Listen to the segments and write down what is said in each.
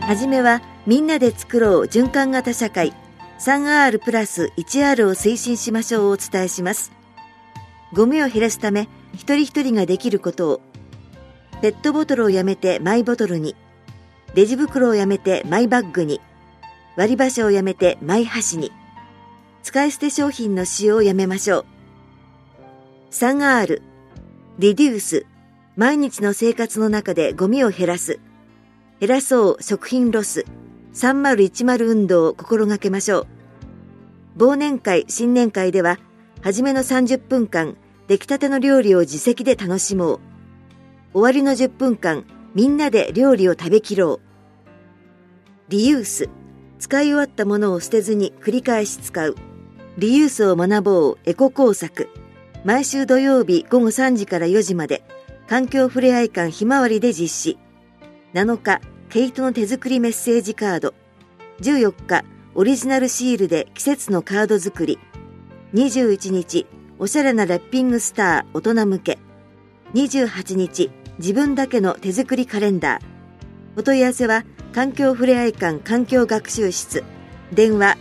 はじめはみんなで作ろう循環型社会 3R プラス 1R を推進しましょうをお伝えします。ゴミを減らすため一人一人ができることを。ペットボトルをやめてマイボトルに、レジ袋をやめてマイバッグに、割り箸をやめてマイ箸に、使い捨て商品の使用をやめましょう。3R リデュース、毎日の生活の中でゴミを減らす。減らそう食品ロス、3010運動を心がけましょう。忘年会新年会では初めの30分間出来たての料理を自席で楽しもう。終わりの10分間みんなで料理を食べきろう。リユース、使い終わったものを捨てずに繰り返し使う。リユースを学ぼうエコ工作。毎週土曜日午後3時から4時まで環境ふれあい館ひまわりで実施。7日毛糸の手作りメッセージカード。14日オリジナルシールで季節のカード作り。21日おしゃれなラッピングスター大人向け。28日自分だけの手作りカレンダー。お問い合わせは環境ふれあい館環境学習室、電話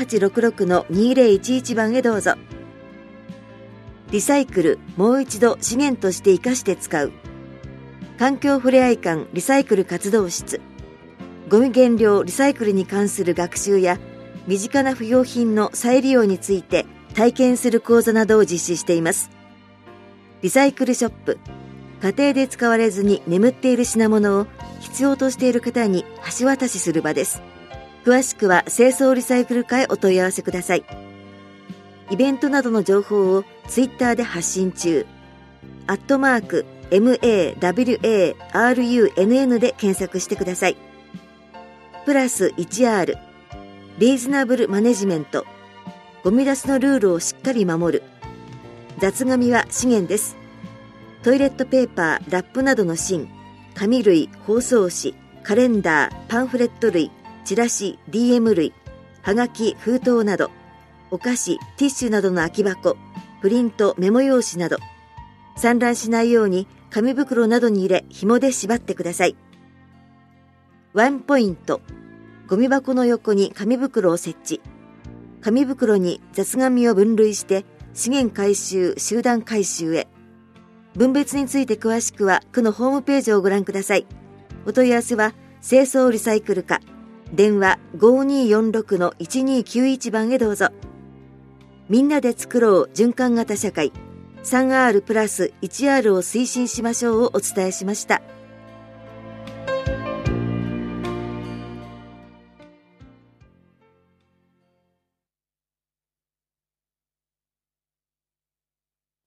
3866-2011 番へどうぞ。リサイクル、もう一度資源として生かして使う。環境ふれあい館リサイクル活動室。ゴミ減量リサイクルに関する学習や身近な不要品の再利用について体験する講座などを実施しています。リサイクルショップ、家庭で使われずに眠っている品物を必要としている方に橋渡しする場です。詳しくは清掃リサイクル課へお問い合わせください。イベントなどの情報をツイッターで発信中。@MAWARUNN で検索してください。プラス 1R リーズナブルマネジメント。ゴミ出しのルールをしっかり守る。雑紙は資源です。トイレットペーパー、ラップなどの芯、紙類、包装紙、カレンダー、パンフレット類、チラシ、DM 類、はがき、封筒など、お菓子、ティッシュなどの空き箱、プリント、メモ用紙など、散乱しないように紙袋などに入れ紐で縛ってください。ワンポイント、ゴミ箱の横に紙袋を設置。紙袋に雑紙を分類して資源回収、集団回収へ。分別について詳しくは区のホームページをご覧ください。お問い合わせは清掃リサイクル課、電話 5246-1291 番へどうぞ。みんなで作ろう循環型社会 3R プラス 1R を推進しましょうをお伝えしました。